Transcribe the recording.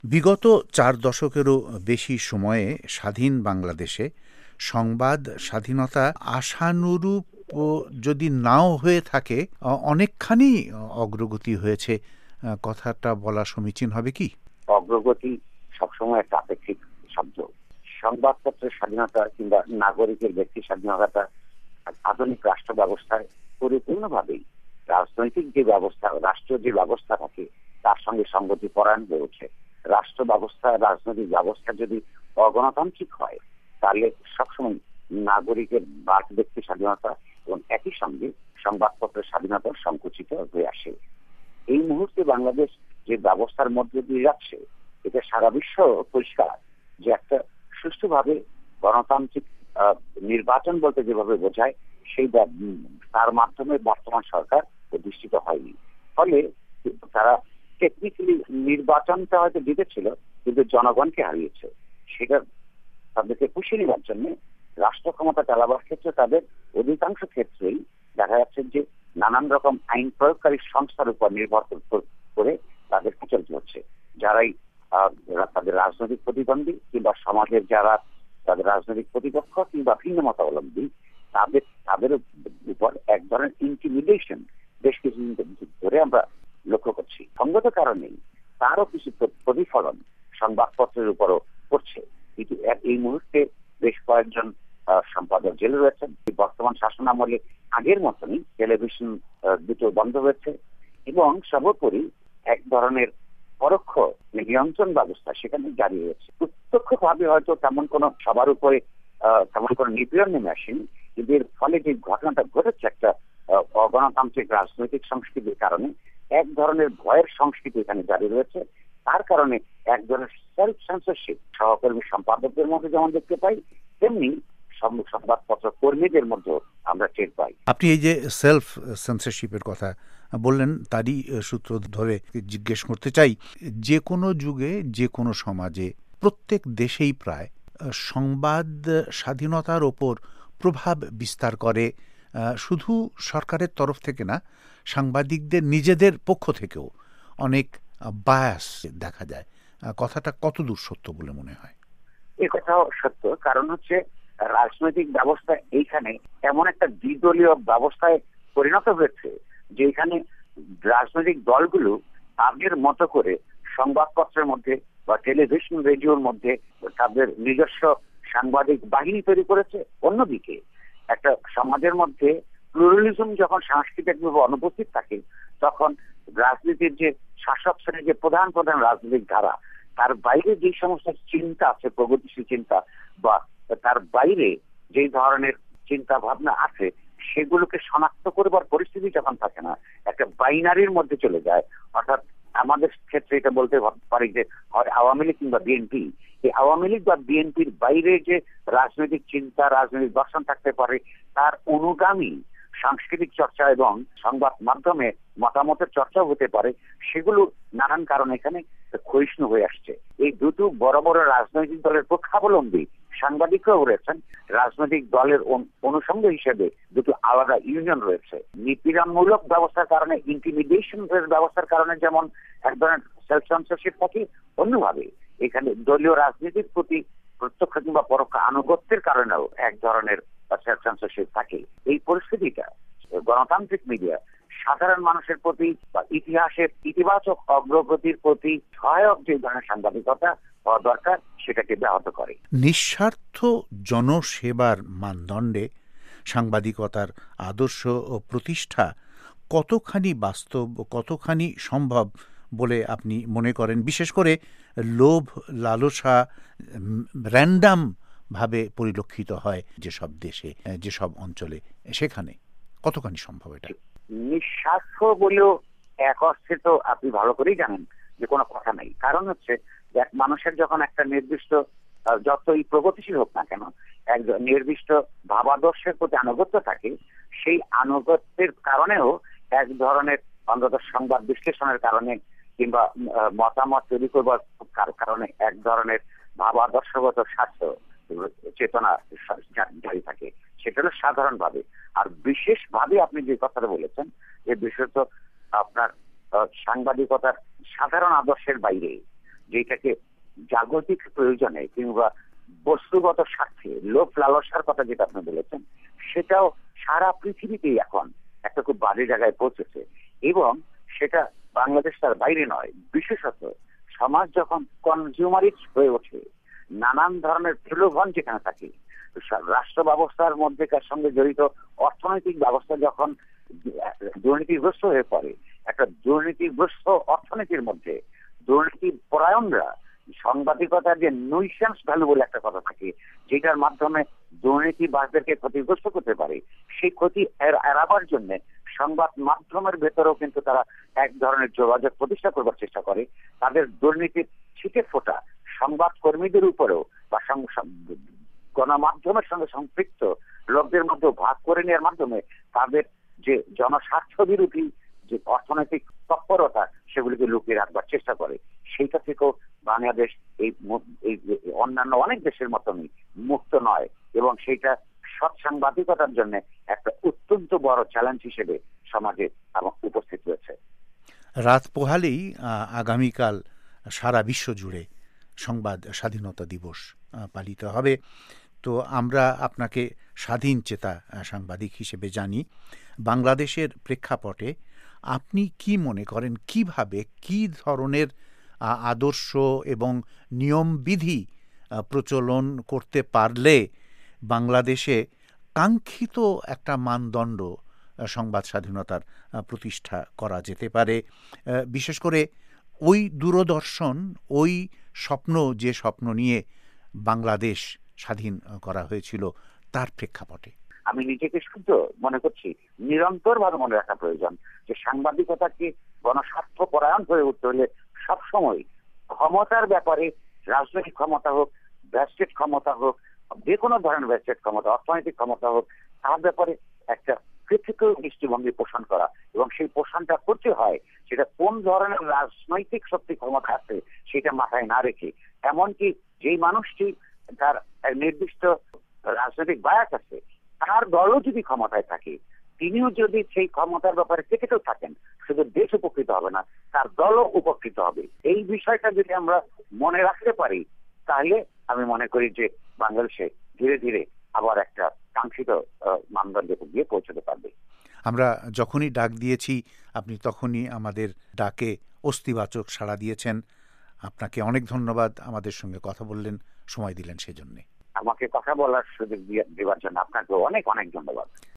বিগত ৪ দশকেরও বেশি সময়ে স্বাধীন বাংলাদেশে সংবাদ স্বাধীনতা আশানুরূপ যদি নাও হয়ে থাকে, অনেকখানি অগ্রগতি হয়েছে, কথাটা বলা সমীচীন হবে কি? অগ্রগতি সবসময় একটা আপেক্ষিক শব্দ। সংবাদপত্রের স্বাধীনতা কিংবা নাগরিকের ব্যক্তি স্বাধীনতা আধুনিক রাষ্ট্র ব্যবস্থায় পরিপূর্ণভাবেই রাজনৈতিক যে ব্যবস্থা, রাষ্ট্রীয় যে ব্যবস্থা থাকে তার সঙ্গে সঙ্গতি পরায়ণ হয়ে ওঠে। রাষ্ট্র ব্যবস্থা, রাজনৈতিক ব্যবস্থা যদি অগণতান্ত্রিক হয় তাহলে সবসময় নাগরিকের বাক ব্যক্তি স্বাধীনতা এবং একই সঙ্গে সংবাদপত্রের স্বাধীনতা সংকুচিত হয়ে আসে। এই মুহূর্তে বাংলাদেশ যে ব্যবস্থার মধ্যে দিয়ে যাচ্ছে, এটা সারা বিশ্ব পরিষ্কার যে একটা সুষ্ঠুভাবে গণতান্ত্রিক নির্বাচন বলতে যেভাবে বোঝায় সেই তার মাধ্যমে বর্তমান সরকার প্রতিষ্ঠিত হয়নি। ফলে তারা টেকনিক্যালি নির্বাচনটা হয়তো জিতেছিল কিন্তু জনগণকে হারিয়েছে। সেটা তাদেরকে পুষিয়ে নেওয়ার জন্য রাষ্ট্র ক্ষমতা চালাবার ক্ষেত্রে তাদের অধিকাংশ ক্ষেত্রেই দেখা যাচ্ছে যে নানান রকম আইন প্রয়োগকারী সংস্থার উপর নির্ভর করে তাদেরকে চলতে হচ্ছে। যারাই তাদের রাজনৈতিক প্রতিদ্বন্দ্বী কিংবা সমাজের যারা তাদের রাজনৈতিক প্রতিপক্ষ কিংবা ভিন্ন মতাবলম্বী, তাদের উপর এক ধরনের ইন্টিমিডেশন বেশ কিছুদিন ধরে আমরা লক্ষ্য করছি। সঙ্গত কারণেই তারও কিছু প্রতিফলন সংবাদপত্রের উপরও পড়ছে। কিন্তু এই মুহূর্তে বেশ কয়েকজন সম্পাদক জেলে রয়েছেন। বর্তমান শাসনামলে আগের মতনই টেলিভিশন দুটো বন্ধ হয়েছে এবং সর্বোপরি এক ধরনের পরোক্ষ নিয়ন্ত্রণ ব্যবস্থা সেখানে জারি হয়েছে। প্রত্যক্ষভাবে হয়তো তেমন কোনো সবার উপরে তেমন কোনো নিপীড়ন নেমে আসেনি, কিন্তু এর ফলে যে ঘটনাটা ঘটেছে একটা অগণতান্ত্রিক রাজনৈতিক সংস্কৃতির কারণে এক ধরনের ভয়ের সংস্কৃতি এখানে জারি রয়েছে। তার কারণে এক ধরনের সেলফ সেন্সরশিপ সহকর্মী সম্পাদকদের মধ্যে যেমন দেখতে পাই, তেমনি সংবাদপত্র কর্মীদের মধ্যে আমরা টের পাই। আপনি এই যে সেলফ সেন্সরশিপের কথা বললেন, তারই সূত্র ধরে জিজ্ঞেস করতে চাই, যে কোনো যুগে যে কোনো সমাজে প্রত্যেক দেশেই প্রায় সংবাদ স্বাধীনতার ওপর প্রভাব বিস্তার করে শুধু সরকারের তরফ থেকে না, সাংবাদিকদের নিজেদের পক্ষ থেকেও অনেক বায়াস দেখা যায়। কথাটা কতদূর সত্য বলে মনে হয়? এ কথাও সত্য, কারণ হচ্ছে রাজনৈতিক ব্যবস্থা এইখানে এমন একটা দ্বিদলীয় ব্যবস্থায় পরিণত হয়েছে যে এখানে রাজনৈতিক দলগুলো আগের মতো করে সংবাদপত্রের মধ্যে বা টেলিভিশন রেডিওর মধ্যে তাদের নিজস্ব সাংবাদিক বাহিনী তৈরি করেছে। অন্যদিকে একটা সমাজের মধ্যে প্লুরালিজম যখন সাংস্কৃতিকভাবে অনুপস্থিত থাকে, তখন রাজনীতির যে শাসক শ্রেণীর যে প্রধান প্রধান রাজনৈতিক ধারা, তার বাইরে যে সমস্ত চিন্তা আছে, প্রগতিশীল চিন্তা বা তার বাইরে যে ধরনের চিন্তা ভাবনা আছে, সেগুলোকে শনাক্ত করবার পরিস্থিতি যখন থাকে না, একটা বাইনারির মধ্যে চলে যায়। অর্থাৎ আমাদের ক্ষেত্রে এটা বলতে পারি যে আওয়ামী লীগ কিংবা বিএনপি, এই আওয়ামী লীগ বা বিএনপির বাইরে যে রাজনৈতিক চিন্তা, রাজনৈতিক দর্শন থাকতে পারে, তার অনুগামী সাংস্কৃতিক চর্চা এবং সংবাদ মাধ্যমে মতামতের চর্চাও হতে পারে, সেগুলো নানান কারণে এখানে ক্ষয়িষ্ণু হয়ে আসছে। এই দুটো বড় বড় রাজনৈতিক দলের পক্ষাবলম্বী সাংবাদিকরাও রয়েছেন। রাজনৈতিক দলের অনুষঙ্গ হিসেবে দুটো আলাদা ইউনিয়ন রয়েছে। নিপীড়নমূলক ব্যবস্থার কারণে, ইন্টিমিডেশন ব্যবস্থার কারণে যেমন এক ধরনের সেলফ সেন্সরশিপ থাকে, অন্যভাবে এখানে দলীয় রাজনীতির প্রতি প্রত্যক্ষ কিংবা পরোক্ষ আনুগত্যের কারণেও এক ধরনের সেলফ সেন্সরশিপ থাকে। এই পরিস্থিতিটা গণতান্ত্রিক মিডিয়া সাধারণ মানুষের প্রতি বা ইতিহাসের ইতিবাচক অগ্রগতির প্রতি সহায়ক যে ধরনের সাংবাদিকতা হওয়া দরকার, সেটাকে ব্যাহত করে। নিঃস্বার্থ জনসেবার মানদণ্ডে সাংবাদিকতার আদর্শ ও প্রতিষ্ঠা কতখানি বাস্তব ও কতখানি সম্ভব বলে আপনি মনে করেন? বিশেষ করে লোভ লালসা র্যান্ডাম ভাবে পরিলক্ষিত হয় যেসব দেশে, যেসব অঞ্চলে, সেখানে কতখানি সম্ভব এটা? নিঃস্বার্থ বলেও এক অর্থে তো আপনি ভালো করেই জানেন যে কোনো কথা নাই। কারণ হচ্ছে এক মানুষের যখন একটা নির্দিষ্ট, যতই প্রগতিশীল হোক না কেন, এক নির্দিষ্ট ভাবাদর্শের প্রতি আনুগত্য থাকে, সেই আনুগত্যের কারণেও এক ধরনের অন্তত সংবাদ বিশ্লেষণের কারণে কিংবা মতামত তৈরি করবার কারণে এক ধরনের ভাবাদর্শগত স্বার্থ চেতনা জারি থাকে। সেটা হলো সাধারণভাবে। আর বিশেষভাবে আপনি যে কথাটা বলেছেন, যে বিশেষত আপনার সাংবাদিকতার সাধারণ আদর্শের বাইরে যেটাকে জাগতিক প্রয়োজনে কিংবা বস্তুগত স্বার্থে লোভ লালসার কথা যেটা আপনি বলেছেন, সেটাও সারা পৃথিবীতেই এখন একটা খুব বাজে জায়গায় পৌঁছেছে। এবং সেটা বাংলাদেশ তার বাইরে নয়। বিশেষত সমাজ যখন কনজিউমারিস্ট হয়ে ওঠে, নানান ধরনের প্রলোভন যেখানে থাকে, রাষ্ট্র ব্যবস্থার মধ্যেকার সঙ্গে জড়িত অর্থনৈতিক ব্যবস্থা যখন দুর্নীতিগ্রস্ত হয়ে পড়ে, একটা দুর্নীতিগ্রস্ত অর্থনীতির মধ্যে দুর্নীতি পরায়ণরা সাংবাদিকতার যে নুইসেন্স ভ্যালু বলে একটা কথা থাকে, যেটার মাধ্যমে দুর্নীতিবাজদেরকে ক্ষতিগ্রস্ত করতে পারে, সেই ক্ষতি এড়াবার জন্য সংবাদ মাধ্যমের ভেতরেও কিন্তু তারা এক ধরনের যোগাযোগ প্রতিষ্ঠা করবার চেষ্টা করে। তাদের দুর্নীতির ছিটে ফোটা সংবাদ কর্মীদের উপরেও বা গণমাধ্যমের সঙ্গে সম্পৃক্ত লোকদের মধ্যে ভাগ করে নেওয়ার মাধ্যমে তাদের যে জনস্বার্থ বিরোধী যে অর্থনৈতিক তৎপরতা, সেগুলিকে লুকিয়ে রাখবার চেষ্টা করে। সেইটা থেকেও বাংলাদেশ এই অন্যান্য অনেক দেশের মতনই মুক্ত নয়, এবং সেইটা সৎ সাংবাদিকতার জন্য একটা অত্যন্ত বড় চ্যালেঞ্জ হিসেবে সমাজে উপস্থিত রয়েছে। রাত পোহালেই আগামীকাল সারা বিশ্ব জুড়ে সংবাদ স্বাধীনতা দিবস পালিত হবে। তো আমরা আপনাকে স্বাধীন চেতা সাংবাদিক হিসেবে জানি। বাংলাদেশের প্রেক্ষাপটে আপনি কি মনে করেন, কিভাবে কি ধরনের আদর্শ এবং নিয়মবিধি প্রচলন করতে পারলে বাংলাদেশে কাঙ্ক্ষিত একটা মানদণ্ড সংবাদ স্বাধীনতার প্রতিষ্ঠা করা যেতে পারে? বিশেষ করে ওই দূরদর্শন, ওই স্বপ্ন, যে স্বপ্ন নিয়ে বাংলাদেশ স্বাধীন করা হয়েছিল, তার প্রেক্ষাপটে আমি নিজেকে শুদ্ধ মনে করছি নিরন্তরভাবে মনে রাখা প্রয়োজন যে সাংবাদিকতাকে গণস্বার্থ পরায়ণ হয়ে উঠতে হলে সবসময় ক্ষমতার ব্যাপারে, রাজনৈতিক ক্ষমতা হোক, ভেস্টেড ক্ষমতা হোক, যে কোনো ধরনের ভেস্টেড ক্ষমতা, অর্থনৈতিক ক্ষমতা হোক, তার ব্যাপারে একটা ক্রিটিক্যাল দৃষ্টিভঙ্গি পোষণ করা, এবং সেই পোষণটা করতে হয় সেটা কোন ধরনের রাজনৈতিক শক্তি ক্ষমতা আছে সেটা মাথায় না রেখে। এমনকি যেই মানুষটি তার নির্দিষ্ট রাজনৈতিক বায়াস আছে, তার দলও যদি ক্ষমতায় থাকে, তিনিও যদি সেই ক্ষমতার ব্যাপারে চেকিত থাকেন, শুধু দেশ উপকৃত হবে না, তার দলও উপকৃত হবে। এই বিষয়টা যদি আমরা মনে রাখতে পারি, তাহলে আমি মনে করি যে বাংলাদেশে ধীরে ধীরে আবার একটা কাঙ্ক্ষিত মানদণ্ডে গিয়ে পৌঁছতে পারবে। আমরা যখনই ডাক দিয়েছি, আপনি তখনই আমাদের ডাকে অস্তিবাচক সাড়া দিয়েছেন। আপনাকে অনেক ধন্যবাদ। আমাদের সঙ্গে কথা বললেন, সময় দিলেন সেজন্য। আমাকে কথা বলার সুযোগ দেওয়ার জন্য আপনাকে অনেক অনেক ধন্যবাদ।